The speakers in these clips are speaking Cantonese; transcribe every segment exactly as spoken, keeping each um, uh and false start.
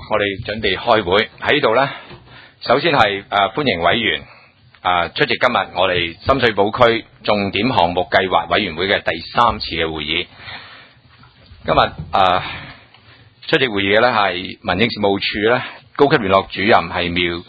我哋準備開會喺呢度呢。首先係誒、呃、歡迎委員啊、呃、出席今日我哋深水埗區重點項目計劃委員會嘅第三次嘅會議。今日誒、呃、出席會議嘅呢係民政事務處呢高級聯絡主任係苗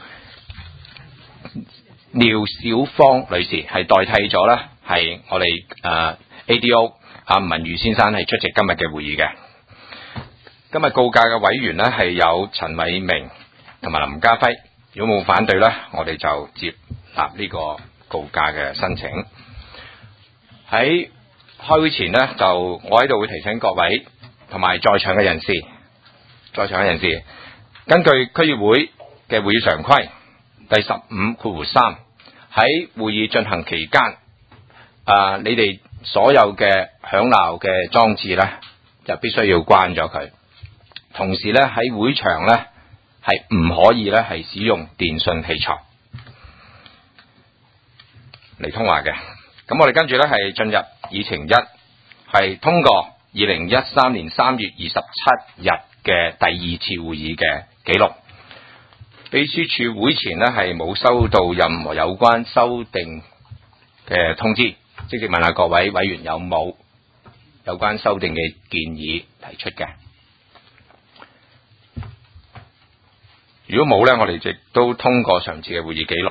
廖小芳女士，係代替咗呢係我哋誒、呃、A D O 啊吳文瑜先生係出席今日嘅會議嘅。今日告假嘅委員呢係有陳偉明同埋林家輝，如果冇反對呢，我哋就接納呢個告假嘅申請。喺開會前呢，就我喺度會提醒各位同埋在場嘅人士，在場嘅人士，根據區議會嘅會議常規第十五括弧三，喺會議進行期間，啊、呃，你哋所有嘅響鬧嘅裝置呢，就必須要關咗佢。同時咧喺會場咧係唔可以咧係使用電訊器材嚟通話嘅。咁我哋跟住咧係進入議程一，係通過二零一三年三月二十七日嘅第二次會議嘅記錄。秘書處會前咧係冇收到任何有關修訂嘅通知，即係問下各位委員有冇有關修訂嘅建議提出嘅。如果冇呢，我哋亦都通過上次嘅會議記錄。